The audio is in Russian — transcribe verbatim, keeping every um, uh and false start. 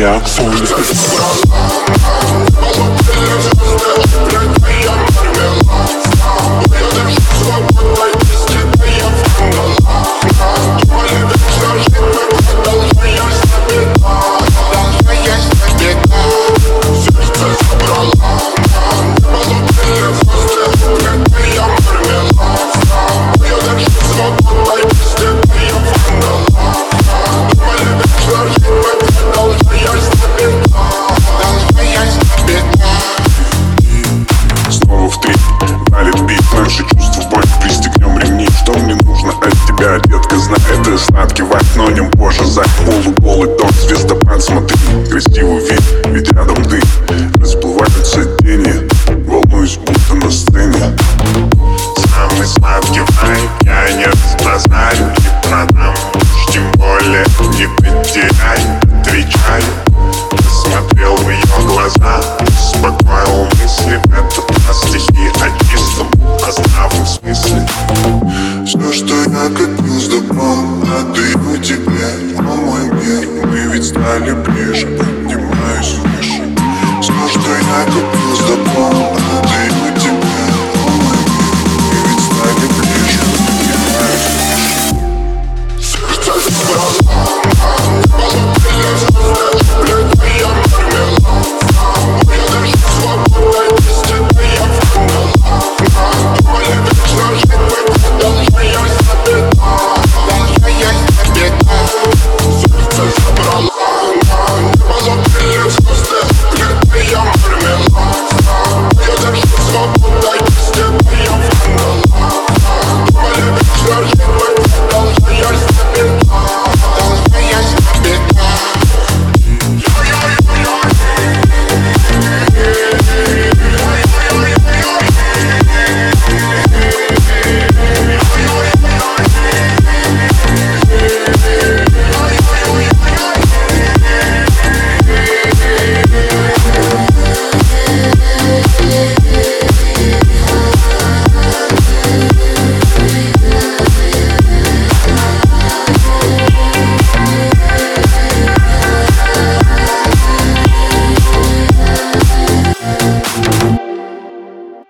я соль. Детка знает, и сладкий вайб, но не позже за полуголый тон, звездопад, смотри, красивый вид, ведь рядом ты. Расплываются тени, волнуюсь, будто на сцене. Самый сладкий вайб, я не распознаю, не продам, уж тем более не потеряй. Отвечаю, посмотрел в ее глаза, успокоил мысли, это на стихи о чистом, о здравом смысле. Все, что я копил с добром, отдаю тебе, о мой мир. Мы ведь стали ближе.